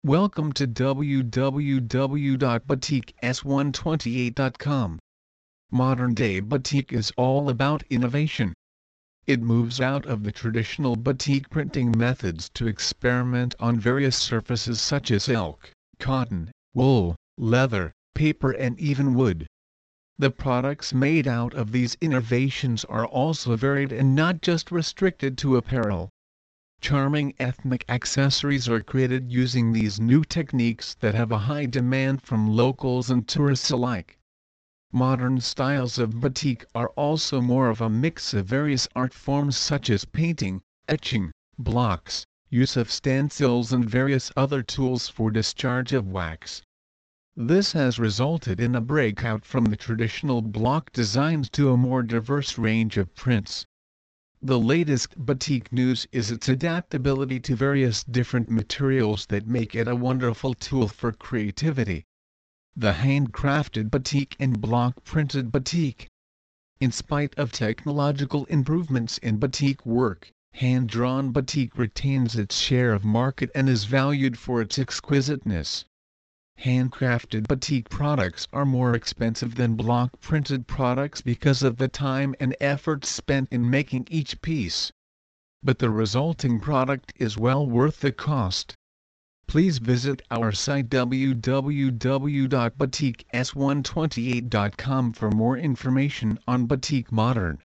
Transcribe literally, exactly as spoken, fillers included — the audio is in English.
Welcome to w w w dot batik s one twenty-eight dot com. Modern-day batik is all about innovation. It moves out of the traditional batik printing methods to experiment on various surfaces such as silk, cotton, wool, leather, paper and even wood. The products made out of these innovations are also varied and not just restricted to apparel. Charming ethnic accessories are created using these new techniques that have a high demand from locals and tourists alike. Modern styles of batik are also more of a mix of various art forms such as painting, etching, blocks, use of stencils and various other tools for discharge of wax. This has resulted in a breakout from the traditional block designs to a more diverse range of prints. The latest batik news is its adaptability to various different materials that make it a wonderful tool for creativity. The handcrafted batik and block-printed batik. In spite of technological improvements in batik work, hand-drawn batik retains its share of market and is valued for its exquisiteness. Handcrafted batik products are more expensive than block-printed products because of the time and effort spent in making each piece. But the resulting product is well worth the cost. Please visit our site w w w dot batik s one twenty-eight dot com for more information on Batik Modern.